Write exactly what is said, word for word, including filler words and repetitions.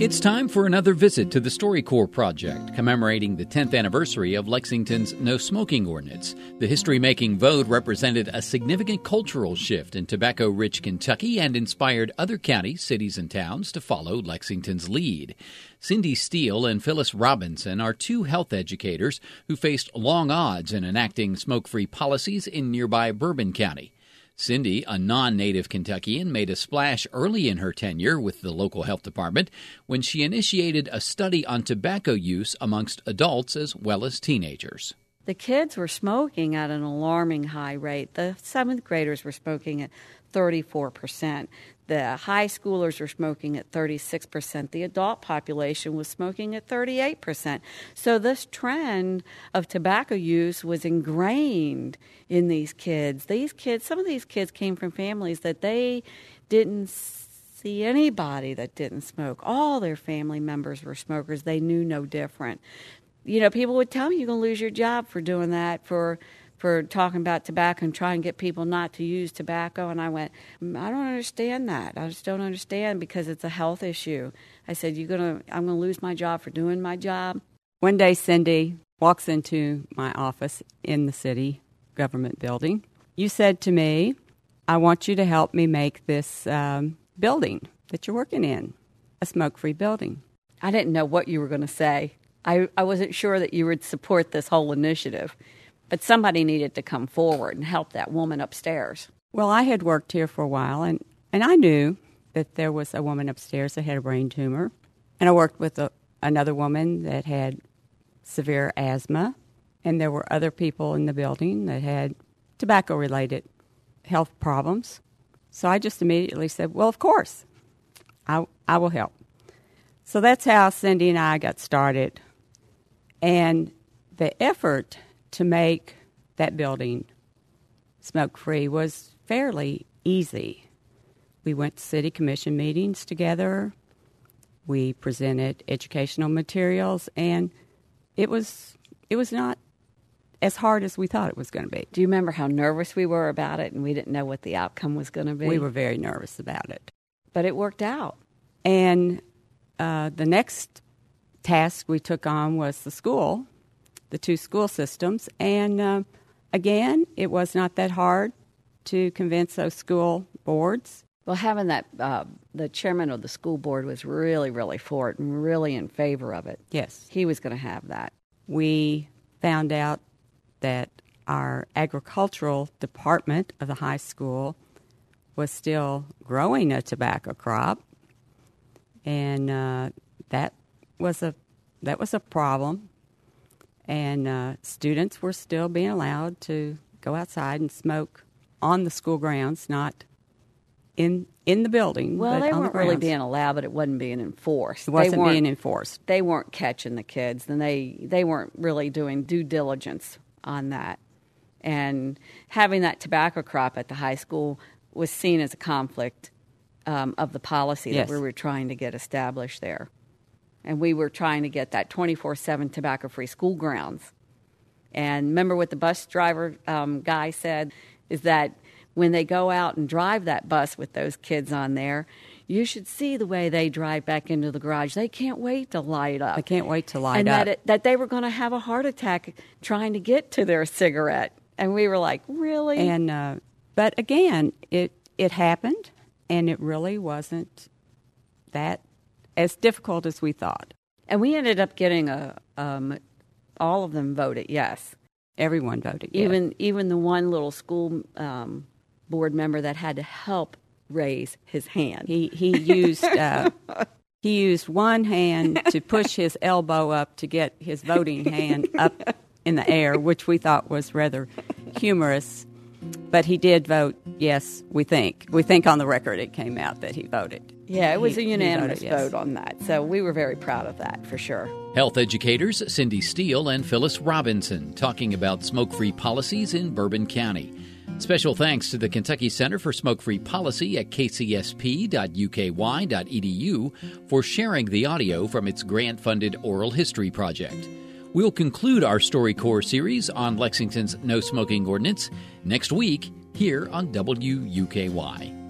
It's time for another visit to the StoryCorps Project, commemorating the tenth anniversary of Lexington's No Smoking Ordinance. The history-making vote represented a significant cultural shift in tobacco-rich Kentucky and inspired other counties, cities, and towns to follow Lexington's lead. Cindy Steele and Phyllis Robinson are two health educators who faced long odds in enacting smoke-free policies in nearby Bourbon County. Cindy, a non-native Kentuckian, made a splash early in her tenure with the local health department when she initiated a study on tobacco use amongst adults as well as teenagers. The kids were smoking at an alarming high rate. The seventh graders were smoking at thirty-four percent. The high schoolers were smoking at thirty-six percent. The adult population was smoking at thirty-eight percent. So this trend of tobacco use was ingrained in these kids. These kids, some of these kids came from families that they didn't see anybody that didn't smoke. All their family members were smokers. They knew no different. You know, people would tell me you're going to lose your job for doing that, for for talking about tobacco and trying to get people not to use tobacco. And I went, I don't understand that. I just don't understand because it's a health issue. I said, you're gonna, I'm going to lose my job for doing my job. One day, Cindy walks into my office in the city government building. You said to me, I want you to help me make this um, building that you're working in a smoke-free building. I didn't know what you were going to say. I, I wasn't sure that you would support this whole initiative, but somebody needed to come forward and help that woman upstairs. Well, I had worked here for a while, and, and I knew that there was a woman upstairs that had a brain tumor, and I worked with a, another woman that had severe asthma, and there were other people in the building that had tobacco-related health problems. So I just immediately said, well, of course, I, I will help. So that's how Cindy and I got started. And the effort to make that building smoke-free was fairly easy. We went to city commission meetings together. We presented educational materials, and it was it was not as hard as we thought it was going to be. Do you remember how nervous we were about it, and we didn't know what the outcome was going to be? We were very nervous about it. But it worked out. And uh, the next task we took on was the school, the two school systems. And uh, again, it was not that hard to convince those school boards. Well, having that, uh, the chairman of the school board was really, really for it and really in favor of it. Yes. He was going to have that. We found out that our agricultural department of the high school was still growing a tobacco crop, and uh, that was a that was a problem. And uh, students were still being allowed to go outside and smoke on the school grounds, not in in the building. Well, but they on weren't the really being allowed, but it wasn't being enforced. It wasn't being enforced. They weren't catching the kids, and they they weren't really doing due diligence on that. And having that tobacco crop at the high school was seen as a conflict um, of the policy yes. that we were trying to get established there. And we were trying to get that twenty-four seven tobacco-free school grounds. And remember what the bus driver um, guy said, is that when they go out and drive that bus with those kids on there, you should see the way they drive back into the garage. They can't wait to light up. They can't wait to light and up. And that, it, that they were going to have a heart attack trying to get to their cigarette. And we were like, really? And uh, but again, it it happened, and it really wasn't that as difficult as we thought. And we ended up getting a, um, all of them voted yes. Everyone voted yes. Even, even the one little school um, board member that had to help raise his hand. He, he used, uh, he used one hand to push his elbow up to get his voting hand up in the air, which we thought was rather humorous. But he did vote yes, we think. We think on the record it came out that he voted. Yeah, it was he, a unanimous voted, yes. vote on that. So we were very proud of that, for sure. Health educators Cindy Steele and Phyllis Robinson talking about smoke-free policies in Bourbon County. Special thanks to the Kentucky Center for Smoke-Free Policy at k c s p dot u k y dot e d u for sharing the audio from its grant-funded oral history project. We'll conclude our StoryCorps series on Lexington's No Smoking Ordinance next week here on W U K Y.